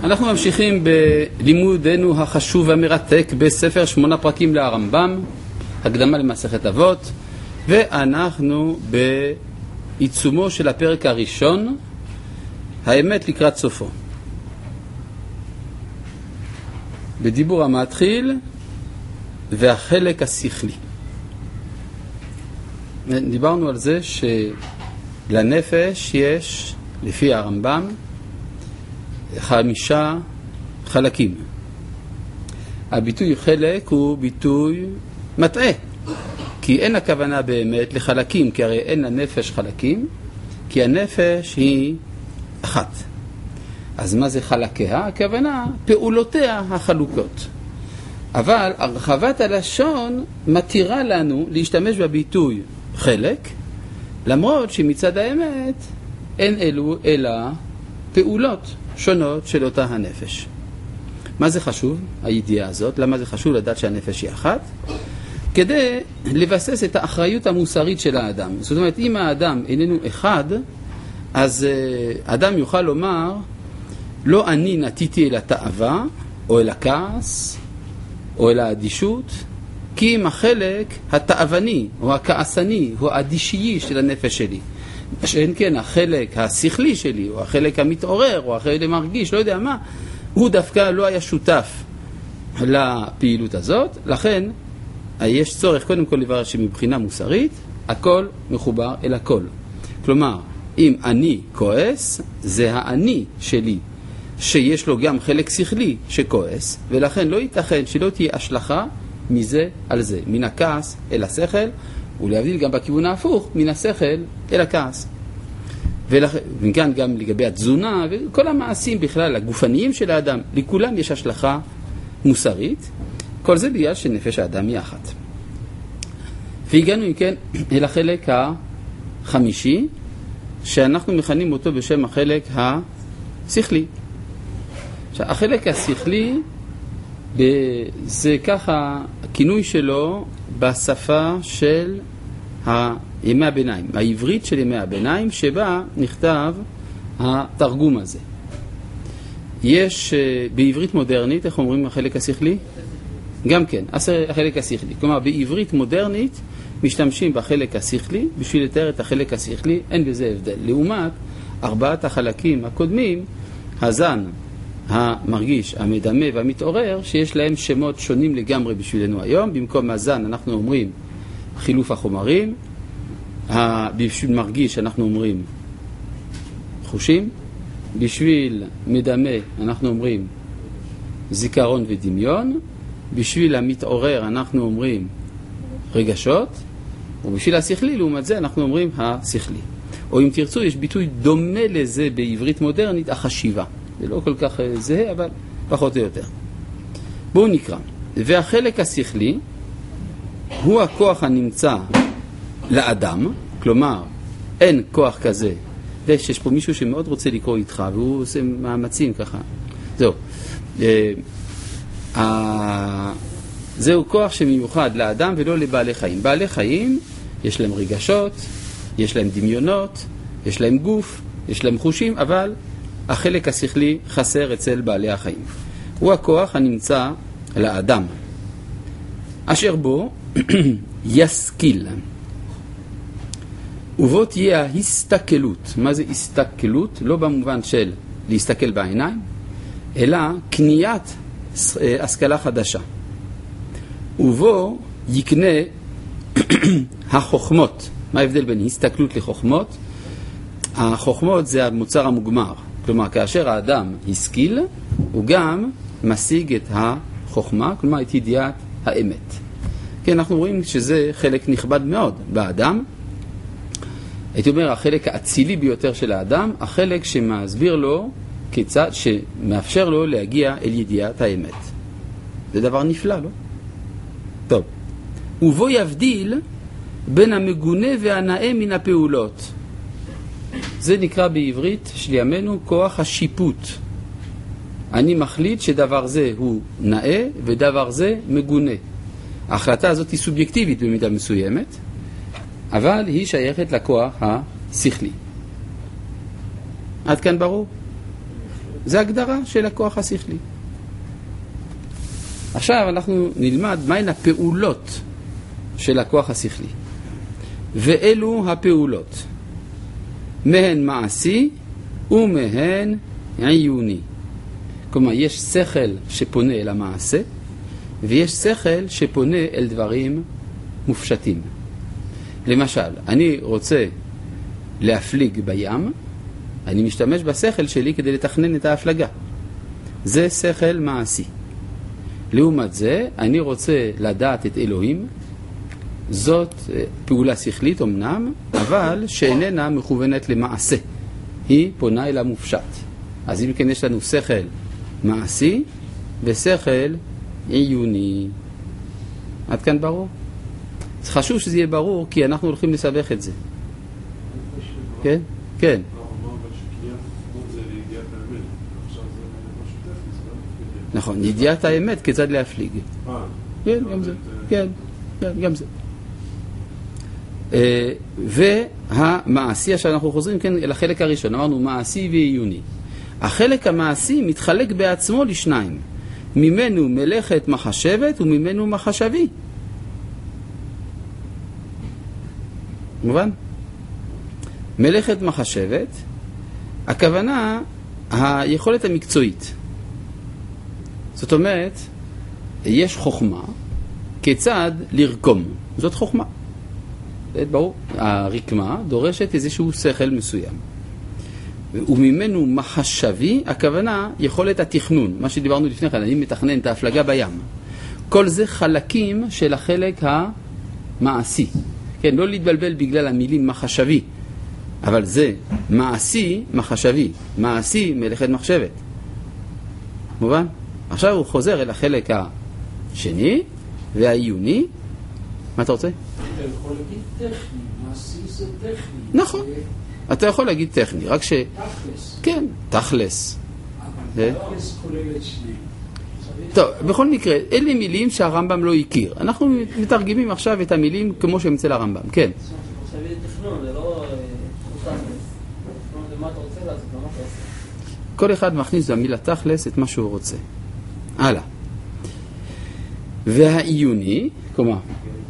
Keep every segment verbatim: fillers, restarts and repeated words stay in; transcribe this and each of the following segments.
אנחנו ממשיכים בלימודנו החשוב והמרתק בספר שמונה פרקים להרמב"ם, הקדמה למסכת אבות, ואנחנו בעיצומו של הפרק הראשון, האמת לקראת סופו. בדיבור המתחיל והחלק השכלי. דיברנו על זה שלנפש יש, לפי הרמב"ם, חמישה חלקים. הביטוי חלק הוא ביטוי מטעה, כי אין הכוונה באמת לחלקים, כי הרי אין לנפש חלקים, כי הנפש היא אחת. אז מה זה חלקיה? הכוונה פעולותיה החלוקות. אבל הרחבת הלשון מתירה לנו להשתמש בביטוי חלק, למרות שמצד האמת אין אלו אלא פעולות שונות של אותה הנפש. מה זה חשוב, הידיעה הזאת? למה זה חשוב לדעת שהנפש היא אחת? כדי לבסס את האחריות המוסרית של האדם. זאת אומרת, אם האדם איננו אחד, אז האדם יוכל לומר, לא אני נטיתי אל התאווה, או אל הכעס, או אל האדישות, כי אם החלק התאווני, או הכעסני, או האדישיי של הנפש שלי. שאין כן, החלק השכלי שלי, או החלק המתעורר, או החלק המרגיש, לא יודע מה, הוא דווקא לא היה שותף לפעילות הזאת. לכן, יש צורך קודם כל לברר שמבחינה מוסרית, הכל מחובר אל הכל. כלומר, אם אני כועס, זה האני שלי, שיש לו גם חלק שכלי שכועס, ולכן לא ייתכן שלא תהיה השלכה מזה על זה, מן הכעס אל השכל, ולהבדיל גם בכיוון ההפוך, מן השכל אל הכעס. וכאן גם לגבי התזונה, וכל המעשים בכלל, הגופניים של האדם, לכולם יש השלכה מוסרית, כל זה בגלל שנפש האדם היא אחת. והגענו אם כן אל החלק החמישי, שאנחנו מכנים אותו בשם החלק השכלי. עכשיו, החלק השכלי, זה ככה הכינוי שלו בשפה של ימי הביניים, העברית של ימי הביניים, שבה נכתב התרגום הזה. יש בעברית מודרנית, איך אומרים החלק השכלי? גם כן, החלק השכלי. כלומר, בעברית מודרנית משתמשים בחלק השכלי, בשביל לתאר את החלק השכלי, אין בזה הבדל. לעומת ארבעת החלקים הקודמים, הזן, המרגיש, המדמה והמתעורר, שיש להם שמות שונים לגמרי בשבילנו היום. במקום הזן אנחנו אומרים חילוף החומרים, בשביל מרגיש אנחנו אומרים חושים, בשביל מדמה אנחנו אומרים זיכרון ודמיון, בשביל המתעורר אנחנו אומרים רגשות, ובשביל השכלי לעומת זה אנחנו אומרים השכלי. או אם תרצו, יש ביטוי דומה לזה בעברית מודרנית, החשיבה. זה לא כל כך זהה, אבל פחות או יותר. בואו נקרא. והחלק השכלי הוא הכוח הנמצא לאדם, כלומר, אין כוח כזה. ויש פה מישהו שמאוד רוצה לקרוא איתך, והוא עושה מאמצים ככה. זהו. זהו כוח שמיוחד לאדם ולא לבעלי חיים. בעלי חיים, יש להם רגשות, יש להם דמיונות, יש להם גוף, יש להם חושים, אבל החלק השכלי חסר אצל בעלי החיים. הוא הכוח הנמצא לאדם, אשר בו ישכיל. ובו תהיה ההסתכלות. מה זה הסתכלות? לא במובן של להסתכל בעיניים, אלא קניית השכלה חדשה. ובו יקנה החוכמות. מה ההבדל בין הסתכלות לחוכמות? החוכמות זה המוצר המוגמר. כלומר, כאשר האדם השכיל, הוא גם משיג את החוכמה, כלומר, את ידיעת האמת. כן, אנחנו רואים שזה חלק נכבד מאוד באדם. הייתי אומר, החלק האצילי ביותר של האדם, החלק שמסביר לו כיצד, שמאפשר לו להגיע אל ידיעת האמת. זה דבר נפלא, לא? טוב. ובו יבדיל בין המגונה והנאה מן הפעולות. זה נקרא בעברית של ימינו כוח השיפוט. אני מחליט שדבר זה הוא נאה ודבר זה מגונה. ההחלטה הזאת היא סובייקטיבית במידה מסוימת, אבל היא שייכת לכוח השכלי. עד כאן ברור? זה הגדרה של הכוח השכלי. עכשיו אנחנו נלמד מהן הפעולות של הכוח השכלי. ואלו הפעולות. מהן מעשי ומהן עיוני. כלומר, יש שכל שפונה אל המעשה, ויש שכל שפונה אל דברים מופשטים. למשל, אני רוצה להפליג בים, אני משתמש בשכל שלי כדי לתכנן את ההפלגה. זה שכל מעשי. לעומת זה, אני רוצה לדעת את אלוהים, זאת פעולה שכלית אמנם, אבל שאיננה מכוונת למעשה. היא פונה אל המופשט. אז אם כן יש לנו שכל מעשי ושכל עיוני. עד כאן ברור? זה חשוב שזה יהיה ברור, כי אנחנו הולכים לסבך את זה. כן? כן. נכון, ידיעת האמת כיצד להפליג. כן, גם זה. כן, גם זה. והמעשי, עכשיו אנחנו חוזרים כן אל החלק הראשון, אמרנו מעשי ועיוני. החלק המעשי מתחלק בעצמו לשניים. ממנו מלאכת מחשבת וממנו מחשבי. מובן? מלאכת מחשבת, הכוונה היכולת המקצועית. זאת אומרת, יש חוכמה כיצד לרקום. זאת חוכמה. ברור, הרקמה דורשת איזשהו שכל מסוים. וממנו מחשבי, הכוונה יכולת התכנון. מה שדיברנו לפני כן, אני מתכנן את ההפלגה בים. כל זה חלקים של החלק המעשי. כן, לא להתבלבל בגלל המילים מחשבי. אבל זה מעשי, מחשבי. מעשי, מלאכת מחשבת. מובן? עכשיו הוא חוזר אל החלק השני והעיוני. מה אתה רוצה? אתה יכול להגיד טכני, מעשי זה טכני. נכון, אתה יכול להגיד טכני, רק ש... תכלס. כן, תכלס. אבל תכלס כולל את שניהם. טוב, בכל מקרה, אלה מילים שהרמב"ם לא הכיר. אנחנו מתרגמים עכשיו את המילים כמו שאמצא לרמב"ם, כן. עכשיו זה תכנון, זה לא תכלס. תכנון זה מה אתה רוצה לעשות, מה אתה עושה. כל אחד מכניס במילה תכלס את מה שהוא רוצה. הלאה. והעיוני, כלומר,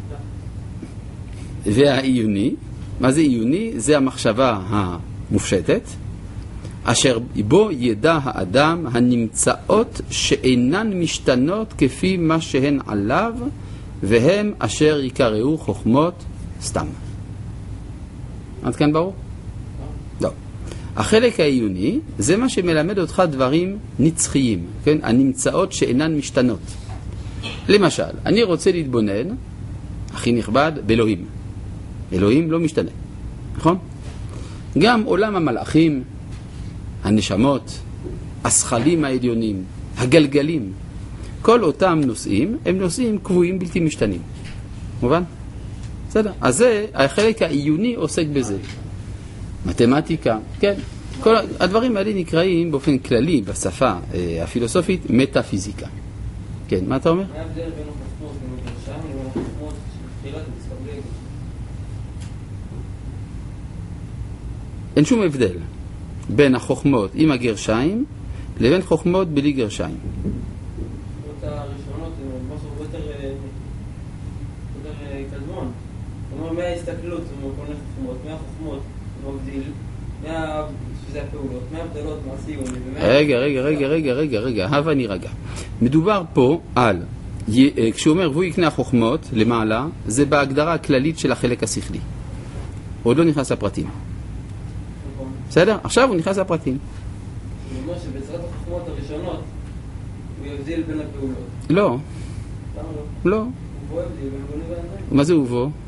והעיוני, מה זה עיוני? זה המחשבה המופשטת, אשר בו ידע האדם הנמצאות שאינן משתנות כפי מה שהן עליו, והם אשר יקראו חוכמות סתם. עד כאן ברור? לא. החלק העיוני זה מה שמלמד אותך דברים נצחיים, כן? הנמצאות שאינן משתנות. למשל, אני רוצה להתבונן, הכי נכבד, באלוהים. אלוהים לא משתנה, נכון? גם עולם המלאכים, הנשמות, השכלים העליונים, הגלגלים, כל אותם נושאים הם נושאים קבועים בלתי משתנים. מובן? בסדר. אז זה, החלק העיוני עוסק בזה. מתמטיקה, כן. כל הדברים האלה נקראים באופן כללי בשפה הפילוסופית מטאפיזיקה. כן, מה אתה אומר? מה ההבדל בין החוכמות, בין הגרשיים, לבין החוכמות שתחילת ומסתבלג? אין שום הבדל בין החוכמות עם הגרשיים לבין חוכמות בלי גרשיים. החוכמות הראשונות זה משהו יותר קדמון. זאת אומרת, מההסתכלות, זאת אומרת, כל מיני חוכמות, מהחוכמות, מבדיל, מה... שזה הפעולות, מהבדלות, מעשי, רגע, רגע, רגע, רגע, רגע, רגע, הבה נירגע. מדובר פה על, כשהוא אומר, והוא יקנה החוכמות למעלה, זה בהגדרה הכללית של החלק השכלי. עוד לא נכנס לפרטים. בסדר? עכשיו הוא נכנס לפרטים. הוא אומר שבעזרת החוכמות הראשונות הוא יבדיל בין הפעולות. לא. למה לא? לא. הוא בו יבדיל בין בוני ואנזיים. מה זה הוא בו?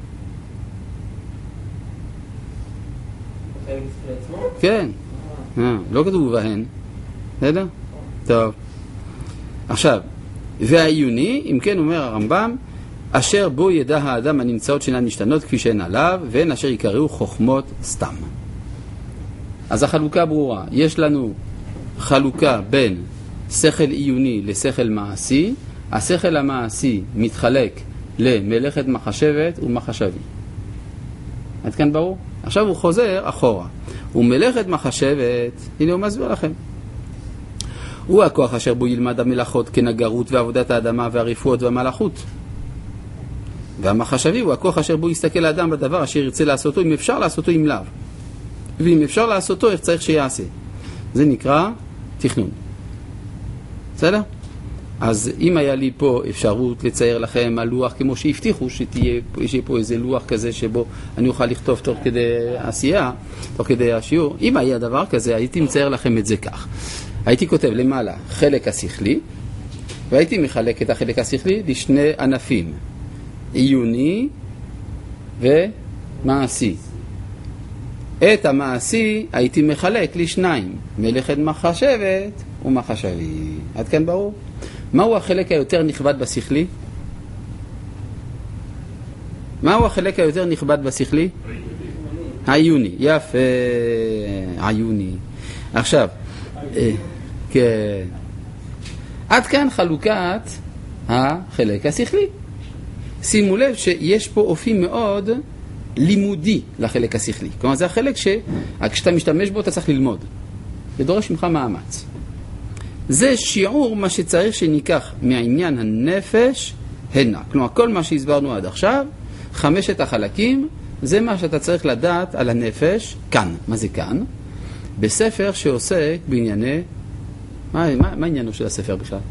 החלק השכלי עצמו? כן. אה, לא כתוב בהן. בסדר? טוב. עכשיו, והעיוני, אם כן אומר הרמב"ם, אשר בו ידע האדם הנמצאות שאינן משתנות כפי שהן עליו, והן אשר יקראו חוכמות סתם. אז החלוקה ברורה. יש לנו חלוקה בין שכל עיוני לשכל מעשי. השכל המעשי מתחלק למלאכת מחשבת ומחשבי. עד כאן ברור? עכשיו הוא חוזר אחורה. ומלאכת מחשבת, הנה הוא מסביר לכם. הוא הכוח אשר בו ילמד המלאכות כנגרות ועבודת האדמה והרפואות והמלאכות. והמחשבי הוא הכוח אשר בו יסתכל האדם בדבר אשר ירצה לעשותו, אם אפשר לעשותו אם לאו. ואם אפשר לעשותו, איך צריך שיעשה. זה נקרא תכנון. בסדר? אז אם היה לי פה אפשרות לצייר לכם הלוח כמו שהבטיחו, שתהיה שיהיה פה איזה לוח כזה שבו אני אוכל לכתוב תוך כדי עשייה, תוך כדי השיעור, אם היה דבר כזה, הייתי מצייר לכם את זה כך. הייתי כותב למעלה חלק השכלי, והייתי מחלק את החלק השכלי לשני ענפים, עיוני ומעשי. את המעשי הייתי מחלק לשניים, מלאכת מחשבת ומחשבי. עד כאן ברור? מהו החלק היותר נכבד בשכלי? מהו החלק היותר נכבד בשכלי? העיוני. יפה, עיוני. עכשיו, כן. עד כאן חלוקת החלק השכלי. שימו לב שיש פה אופי מאוד לימודי לחלק השכלי. כלומר, זה החלק שכשאתה משתמש בו אתה צריך ללמוד. זה דורש ממך מאמץ. זה שיעור מה שצריך שניקח מהעניין הנפש הנה. כלומר, כל מה שהסברנו עד עכשיו, חמשת החלקים, זה מה שאתה צריך לדעת על הנפש כאן. מה זה כאן? בספר שעוסק בענייני... מה, מה, מה העניינו של הספר בכלל?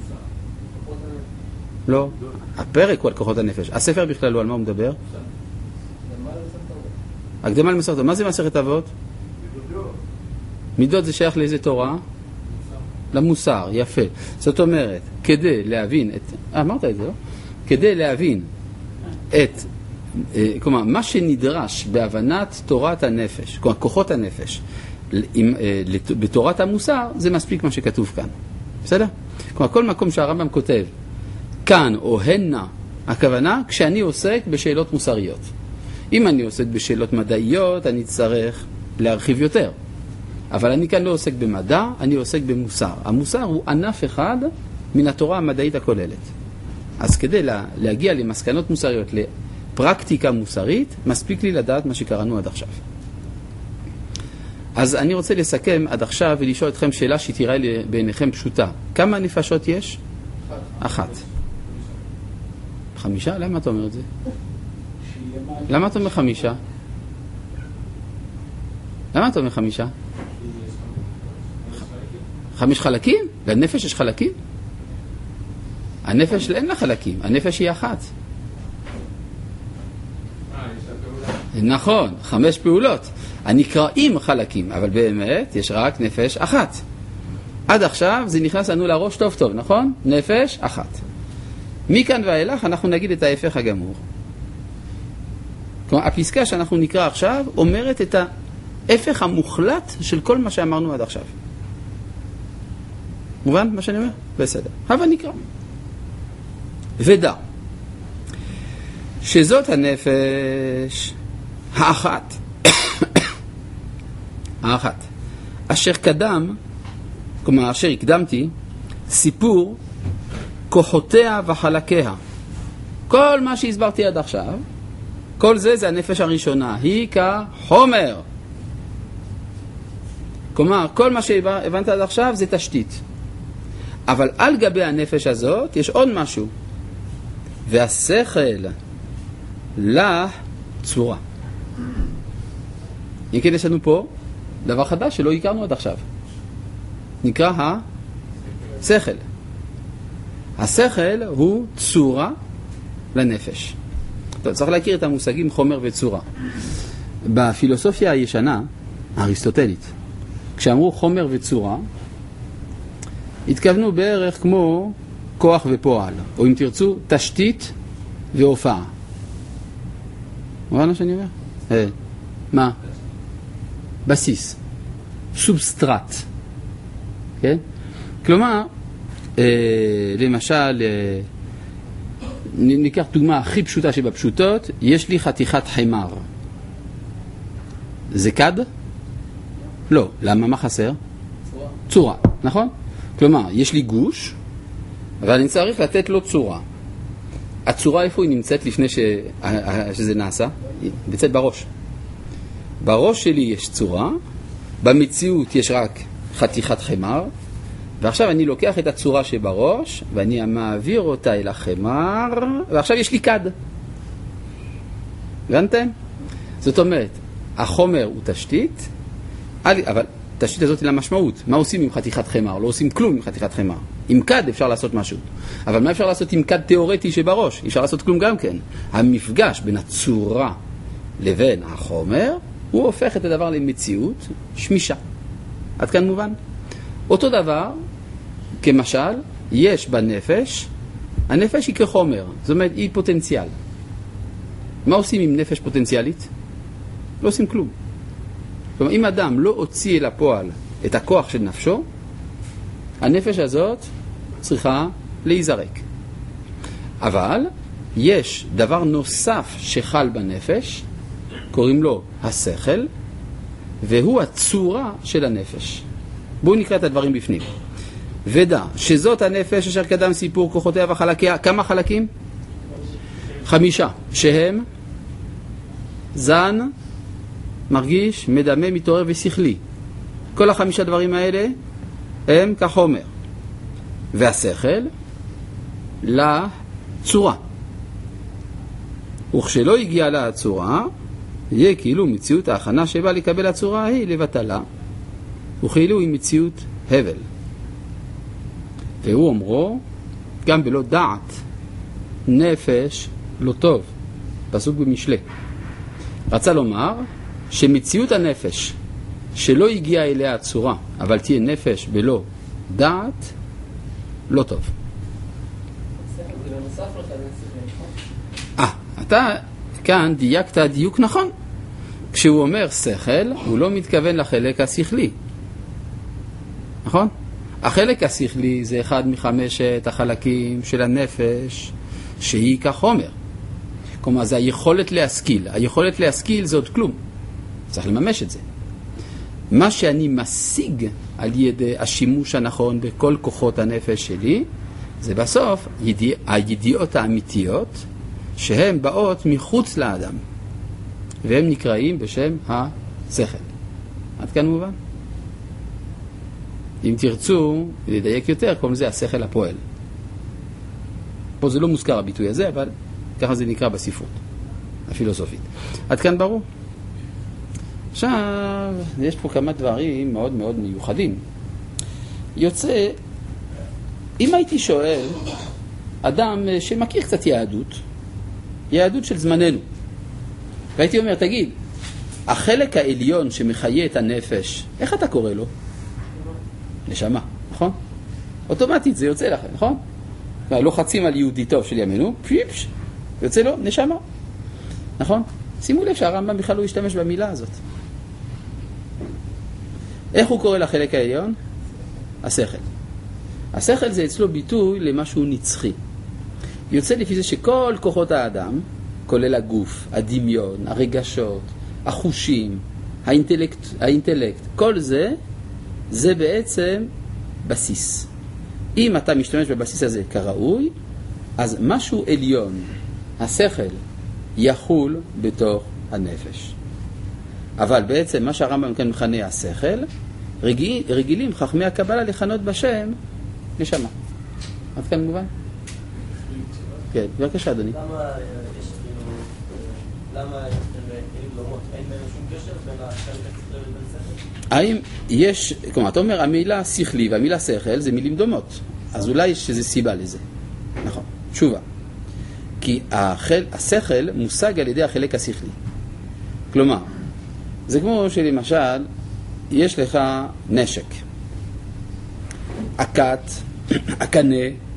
לא. הפרק הוא על כוחות הנפש. הספר בכלל הוא על מה הוא מדבר? הקדמה למסכת אבות. מה זה מסכת אבות? מידות זה שייך לאיזה תורה? למוסר, יפה. זאת אומרת, כדי להבין את... אה, אמרת את זה, לא? כדי להבין את... כלומר, מה שנדרש בהבנת תורת הנפש, כלומר, כוחות הנפש, עם, בתורת המוסר, זה מספיק מה שכתוב כאן. בסדר? כלומר, כל מקום שהרמב"ם כותב, כאן או הנה, הכוונה, כשאני עוסק בשאלות מוסריות. אם אני עוסק בשאלות מדעיות, אני צריך להרחיב יותר. אבל אני כאן לא עוסק במדע, אני עוסק במוסר. המוסר הוא ענף אחד מן התורה המדעית הכוללת. אז כדי לה, להגיע למסקנות מוסריות, לפרקטיקה מוסרית, מספיק לי לדעת מה שקראנו עד עכשיו. אז אני רוצה לסכם עד עכשיו ולשאול אתכם שאלה שתראה בעיניכם פשוטה. כמה נפשות יש? אחת. חמישה? למה אתה אומר את זה? למה אתה אומר חמישה? למה אתה אומר חמישה? חמש חלקים? לנפש יש חלקים? הנפש אין לה חלקים, הנפש היא אחת. נכון, חמש פעולות. הנקראים חלקים, אבל באמת יש רק נפש אחת. עד עכשיו זה נכנס לנו לראש טוב טוב, נכון? נפש אחת. מכאן ואילך אנחנו נגיד את ההפך הגמור. כלומר, הפסקה שאנחנו נקרא עכשיו אומרת את ההפך המוחלט של כל מה שאמרנו עד עכשיו. מובן מה שאני אומר? בסדר. אבל נקרא. ודע שזאת הנפש האחת האחת אשר קדם, כלומר אשר הקדמתי, סיפור כוחותיה וחלקיה. כל מה שהסברתי עד עכשיו, כל זה זה הנפש הראשונה, היא כחומר. כלומר, כל מה שהבנת עד עכשיו זה תשתית. אבל על גבי הנפש הזאת יש עוד משהו. והשכל לה צורה. אם כן, יש לנו פה דבר חדש שלא הכרנו עד עכשיו. נקרא השכל. השכל הוא צורה לנפש. טוב, צריך להכיר את המושגים חומר וצורה. בפילוסופיה הישנה, האריסטוטלית, כשאמרו חומר וצורה, התכוונו בערך כמו כוח ופועל, או אם תרצו, תשתית והופעה. מובן מה שאני אומר? אה, מה? בסיס. סובסטרט. כן? כלומר, אה, למשל, אה, ניקח דוגמה הכי פשוטה שבפשוטות, יש לי חתיכת חמר. זה כד? לא. למה? מה חסר? צורה. צורה, נכון? כלומר, יש לי גוש, אבל אני צריך לתת לו צורה. הצורה איפה היא נמצאת לפני ש... שזה נעשה? היא נמצאת בראש. בראש שלי יש צורה, במציאות יש רק חתיכת חמר, ועכשיו אני לוקח את הצורה שבראש, ואני מעביר אותה אל החמר, ועכשיו יש לי כד. הבנתם? זאת אומרת, החומר הוא תשתית, אבל תשתית הזאת היא למשמעות. מה עושים עם חתיכת חמר? לא עושים כלום עם חתיכת חמר. עם כד אפשר לעשות משהו. אבל מה אפשר לעשות עם כד תיאורטי שבראש? אפשר לעשות כלום גם כן. המפגש בין הצורה לבין החומר, הוא הופך את הדבר למציאות שמישה. עד כאן מובן? אותו דבר, כמשל, יש בנפש, הנפש היא כחומר, זאת אומרת, היא פוטנציאל. מה עושים עם נפש פוטנציאלית? לא עושים כלום. זאת אומרת, אם אדם לא הוציא אל הפועל את הכוח של נפשו, הנפש הזאת צריכה להיזרק. אבל יש דבר נוסף שחל בנפש, קוראים לו השכל, והוא הצורה של הנפש. בואו נקרא את הדברים בפנים. ודע שזאת הנפש אשר קדם סיפור כוחותיה וחלקיה. כמה חלקים? חמישה. שהם זן, מרגיש, מדמה, מתעורר ושכלי. כל החמישה דברים האלה הם כחומר. והשכל לצורה. וכשלא הגיע לה הצורה, יהיה כאילו מציאות ההכנה שבא לקבל הצורה היא לבטלה, וכאילו היא מציאות הבל. והוא אומרו, גם בלא דעת, נפש לא טוב. פסוק במשלי. רצה לומר שמציאות הנפש שלא הגיעה אליה הצורה, אבל תהיה נפש בלא דעת, לא טוב. אה, אתה כאן דייקת דיוק נכון. כשהוא אומר שכל, הוא לא מתכוון לחלק השכלי. נכון? החלק השכלי זה אחד מחמשת החלקים של הנפש שהיא כחומר. כלומר, זה היכולת להשכיל. היכולת להשכיל זה עוד כלום. צריך לממש את זה. מה שאני משיג על ידי השימוש הנכון בכל כוחות הנפש שלי, זה בסוף ידיע, הידיעות האמיתיות שהן באות מחוץ לאדם. והם נקראים בשם השכל. עד כאן מובן? אם תרצו לדייק יותר, קוראים לזה השכל הפועל. פה זה לא מוזכר הביטוי הזה, אבל ככה זה נקרא בספרות הפילוסופית. עד כאן ברור? עכשיו, יש פה כמה דברים מאוד מאוד מיוחדים. יוצא, אם הייתי שואל אדם שמכיר קצת יהדות, יהדות של זמננו, והייתי אומר, תגיד, החלק העליון שמחיה את הנפש, איך אתה קורא לו? נשמה, נכון? אוטומטית זה יוצא לכם, נכון? לוחצים על יהודי טוב של ימינו, פיפש, יוצא לו נשמה, נכון? שימו לב שהרמב"ם בכלל לא ישתמש במילה הזאת. איך הוא קורא לחלק העליון? השכל. השכל זה אצלו ביטוי למשהו נצחי. יוצא לפי זה שכל כוחות האדם, כולל הגוף, הדמיון, הרגשות, החושים, האינטלקט, האינטלקט, כל זה, זה בעצם בסיס. אם אתה משתמש בבסיס הזה כראוי, אז משהו עליון, השכל, יחול בתוך הנפש. אבל בעצם מה שהרמב"ם כאן מכנה השכל, רגיל, רגילים חכמי הקבלה לכנות בשם נשמה. עד כאן מובן? כן, בבקשה אדוני. למה יש כאילו, למה יש כלים דומות? אין בין שום קשר בין החלק השכלי ובין שכל? האם יש, כלומר, אתה אומר, המילה שכלי והמילה שכל זה מילים דומות. אז אולי יש איזו סיבה לזה. נכון, תשובה. כי החל, השכל מושג על ידי החלק השכלי. כלומר, זה כמו שלמשל, יש לך נשק. הקט, הקנה,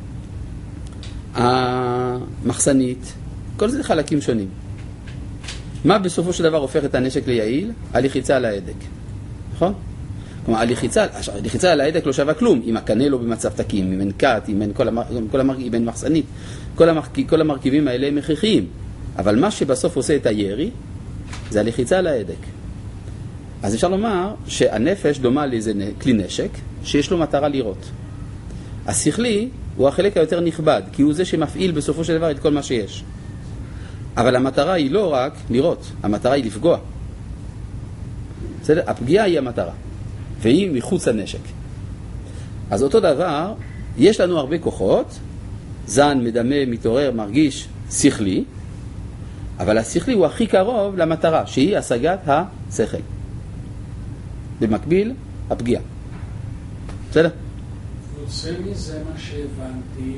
המחסנית, כל זה חלקים שונים. מה בסופו של דבר הופך את הנשק ליעיל? הלחיצה על ההדק. נכון? כלומר, הלחיצה, הלחיצה על ההדק לא שווה כלום. אם הקנה לא במצב תקין, אם אין קט, אם אין כל, המר, כל, המר, אם אין מחסנית, כל, המר, כל המרכיבים האלה הם הכרחיים. אבל מה שבסוף עושה את הירי, זה הלחיצה על ההדק. אז אפשר לומר שהנפש דומה לאיזה כלי נשק שיש לו מטרה לראות. השכלי הוא החלק היותר נכבד, כי הוא זה שמפעיל בסופו של דבר את כל מה שיש. אבל המטרה היא לא רק לראות, המטרה היא לפגוע. בסדר? הפגיעה היא המטרה, והיא מחוץ הנשק. אז אותו דבר, יש לנו הרבה כוחות, זן, מדמה, מתעורר, מרגיש, שכלי, אבל השכלי הוא הכי קרוב למטרה, שהיא השגת השכל. במקביל, הפגיעה. בסדר? יוצא מזה מה שהבנתי,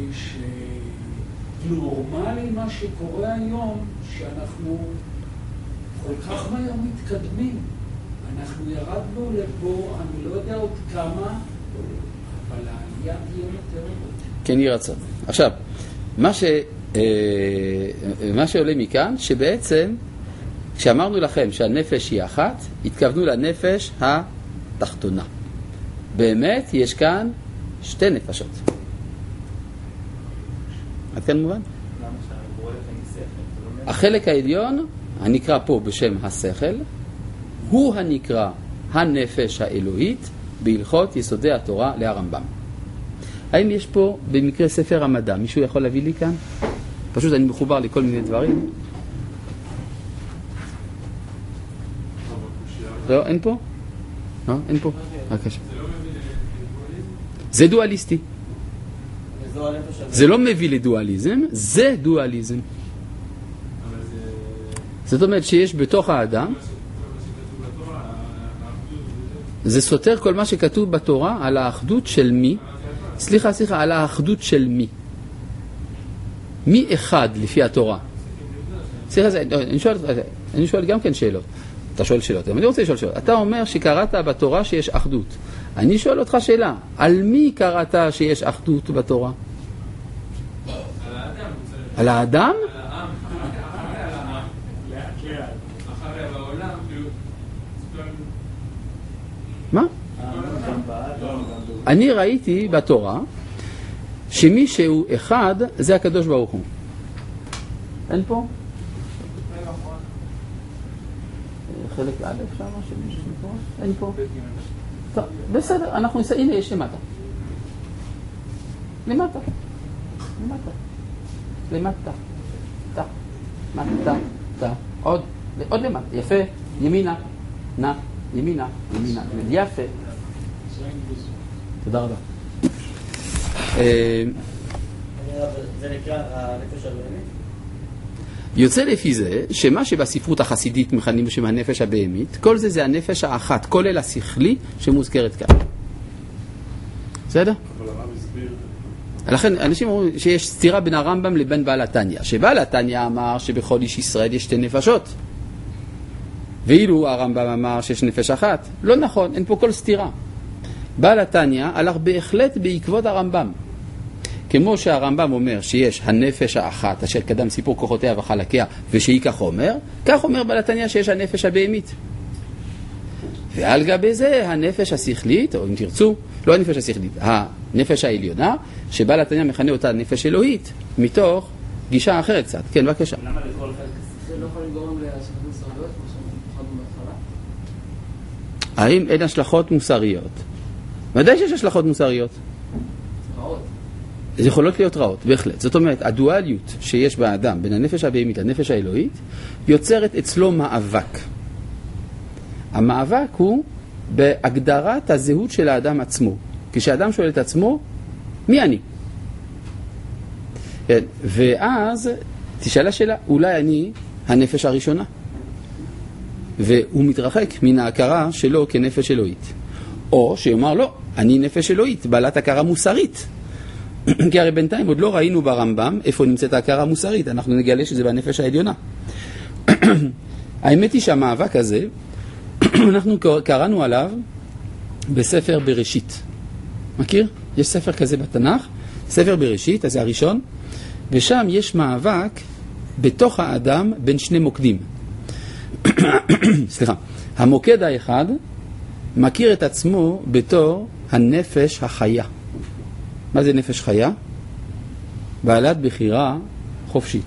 שנורמלי מה שקורה היום, שאנחנו כל כך מהר מתקדמים. אנחנו ירדנו לפה, אני לא יודע עוד כמה, אבל העלייה תהיה יותר. כן, יהיה רצון. עכשיו, מה ש... מה שעולה מכאן, שבעצם כשאמרנו לכם שהנפש היא אחת, התכוונו לנפש התחתונה. באמת יש כאן שתי נפשות. עד כאן מובן? החלק העליון, הנקרא פה בשם השכל, הוא הנקרא הנפש האלוהית בהלכות יסודי התורה להרמב"ם. האם יש פה במקרה ספר המדע, מישהו יכול להביא לי כאן? פשוט אני מחובר לכל מיני דברים. לא, אין פה? לא, אין פה? בבקשה. זה דואליסטי. זה לא מביא לדואליזם, זה דואליזם. זאת אומרת שיש בתוך האדם, זה סותר כל מה שכתוב בתורה על האחדות של מי? סליחה, סליחה, על האחדות של מי? מי אחד לפי התורה? סליחה, אני שואל, אני שואל גם כן שאלות. אתה שואל שאלות, אבל אני רוצה לשאול שאלות. אתה אומר שקראת בתורה שיש אחדות. אני שואל אותך שאלה, על מי קראת שיש אחדות בתורה? על האדם. על האדם? על העם. אחרי בעולם. מה? אני ראיתי בתורה שמי שהוא אחד זה הקדוש ברוך הוא. אין פה? חלק א' שם, שמישהו פה? אין פה? טוב, בסדר, אנחנו נסע, הנה יש למטה. למטה. למטה. למטה. תה. מטה. תה. עוד. עוד למטה. יפה. ימינה. נא. ימינה. ימינה. יפה. תודה רבה. זה נקרא הנפש הבהמית? יוצא לפי זה שמה שבספרות החסידית מכנים בשם הנפש הבהמית, כל זה זה הנפש האחת, כולל השכלי שמוזכרת כאן. בסדר? אבל הרב הסביר. לכן אנשים אומרים שיש סתירה בין הרמב"ם לבין בעל התניא. שבעל התניא אמר שבכל איש ישראל יש שתי נפשות. ואילו הרמב"ם אמר שיש נפש אחת. לא נכון, אין פה כל סתירה. בעל התניא הלך בהחלט בעקבות הרמב"ם. כמו שהרמב"ם אומר שיש הנפש האחת אשר קדם סיפור כוחותיה וחלקיה ושהיא כך אומר, כך אומר בעל התניא שיש הנפש הבהמית. ועל גבי זה הנפש השכלית, או אם תרצו, לא הנפש השכלית, הנפש העליונה, שבעל התניא מכנה אותה נפש אלוהית, מתוך גישה אחרת קצת. כן, בבקשה. למה לכל חלק? זה לא יכול לגרום להשלכות מוסריות, כמו שאמרנו בהתחלה? האם אין השלכות מוסריות? ודאי שיש השלכות מוסריות. רעות. זה יכולות להיות רעות, בהחלט. זאת אומרת, הדואליות שיש באדם בין הנפש הבהמית לנפש האלוהית יוצרת אצלו מאבק. המאבק הוא בהגדרת הזהות של האדם עצמו. כשאדם שואל את עצמו, מי אני? כן, ואז תשאל השאלה, אולי אני הנפש הראשונה? והוא מתרחק מן ההכרה שלו כנפש אלוהית. או שיאמר לא, אני נפש אלוהית, בעלת הכרה מוסרית. כי הרי בינתיים עוד לא ראינו ברמב"ם איפה נמצאת ההכרה המוסרית, אנחנו נגלה שזה בנפש העליונה. האמת היא שהמאבק הזה, אנחנו קראנו עליו בספר בראשית. מכיר? יש ספר כזה בתנ"ך, ספר בראשית, אז זה הראשון, ושם יש מאבק בתוך האדם בין שני מוקדים. סליחה. המוקד האחד מכיר את עצמו בתור הנפש החיה. מה זה נפש חיה? בעלת בחירה חופשית.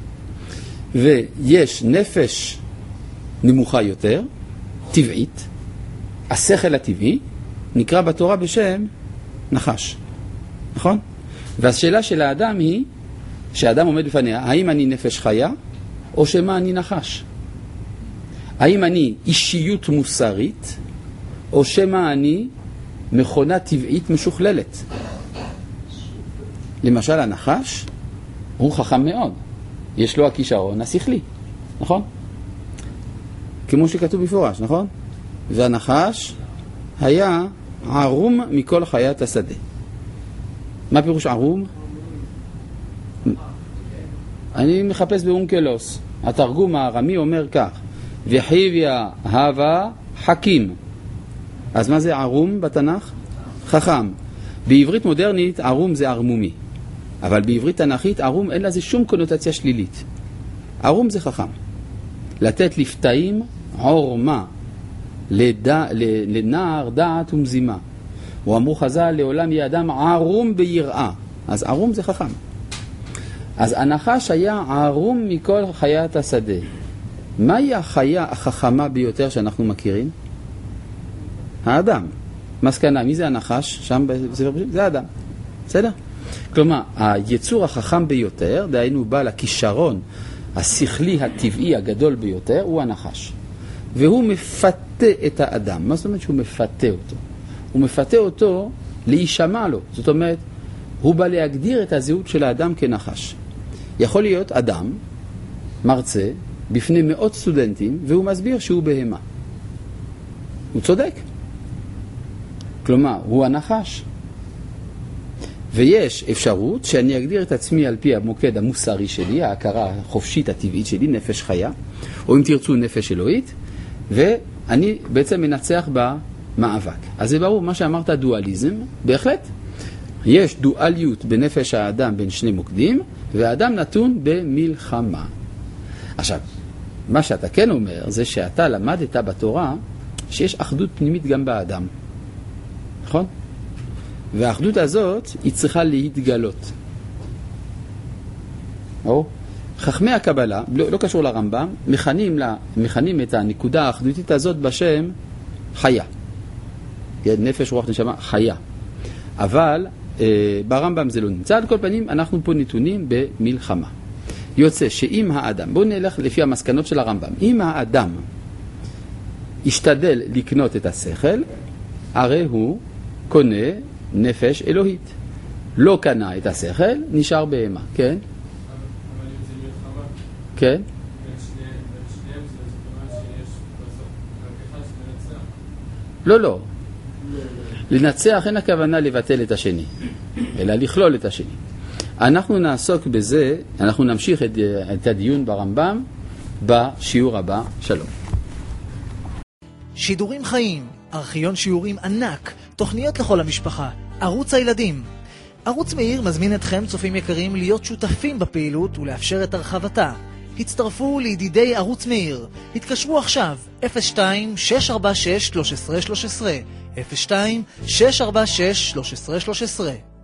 ויש נפש נמוכה יותר, טבעית, השכל הטבעי, נקרא בתורה בשם נחש. נכון? והשאלה של האדם היא, שהאדם עומד בפניה, האם אני נפש חיה או שמה אני נחש? האם אני אישיות מוסרית או שמה אני מכונה טבעית משוכללת. למשל הנחש הוא חכם מאוד, יש לו הכישרון השכלי, נכון? כמו שכתוב בפורש, נכון? והנחש היה ערום מכל חיית השדה. מה פירוש ערום? אני מחפש באונקלוס. התרגום הארמי אומר כך: וחיביה הווה חכים. אז מה זה ערום בתנ"ך? חכם. בעברית מודרנית ערום זה ערמומי, אבל בעברית תנ"כית ערום אין לזה שום קונוטציה שלילית. ערום זה חכם. לתת לפתאים עורמה, לדע, לנער דעת ומזימה. הוא אמרו חז"ל, לעולם יהיה אדם ערום ביראה. אז ערום זה חכם. אז הנחש היה ערום מכל חיית השדה. מהי החיה החכמה ביותר שאנחנו מכירים? האדם. מסקנה, מי זה הנחש? שם בספר בראשית? זה האדם. בסדר? כלומר, היצור החכם ביותר, דהיינו בעל הכישרון השכלי הטבעי הגדול ביותר, הוא הנחש. והוא מפתה את האדם. מה זאת אומרת שהוא מפתה אותו? הוא מפתה אותו להישמע לו. זאת אומרת, הוא בא להגדיר את הזהות של האדם כנחש. יכול להיות אדם, מרצה, בפני מאות סטודנטים, והוא מסביר שהוא בהמה. הוא צודק. כלומר, הוא הנחש. ויש אפשרות שאני אגדיר את עצמי על פי המוקד המוסרי שלי, ההכרה החופשית הטבעית שלי, נפש חיה, או אם תרצו נפש אלוהית, ואני בעצם מנצח במאבק. אז זה ברור, מה שאמרת דואליזם, בהחלט. יש דואליות בנפש האדם בין שני מוקדים, והאדם נתון במלחמה. עכשיו, מה שאתה כן אומר, זה שאתה למדת בתורה שיש אחדות פנימית גם באדם. נכון? והאחדות הזאת היא צריכה להתגלות. או, חכמי הקבלה, לא, לא קשור לרמב"ם, מכנים, לה, מכנים את הנקודה האחדותית הזאת בשם חיה. נפש, רוח, נשמה, חיה. אבל אה, ברמב"ם זה לא נמצא. על כל פנים, אנחנו פה נתונים במלחמה. יוצא שאם האדם, בואו נלך לפי המסקנות של הרמב"ם, אם האדם ישתדל לקנות את השכל, הרי הוא קונה נפש אלוהית. לא קנה את השכל, נשאר בהמה. כן? אבל אם זה מלחמה, כן? בין שניהם זה זאת אומרת שיש בסוף רק אחד שמנצח. לא, לא. לנצח אין הכוונה לבטל את השני, אלא לכלול את השני. אנחנו נעסוק בזה, אנחנו נמשיך את, את הדיון ברמב"ם בשיעור הבא. שלום. שידורים חיים, ארכיון שיעורים ענק, תוכניות לכל המשפחה, ערוץ הילדים. ערוץ מאיר מזמין אתכם, צופים יקרים, להיות שותפים בפעילות ולאפשר את הרחבתה. הצטרפו לידידי ערוץ מאיר. התקשרו עכשיו אפס שתיים שש ארבע שש שלוש עשרה שלוש עשרה אפס שתיים שש ארבע שש שלוש עשרה שלוש עשרה.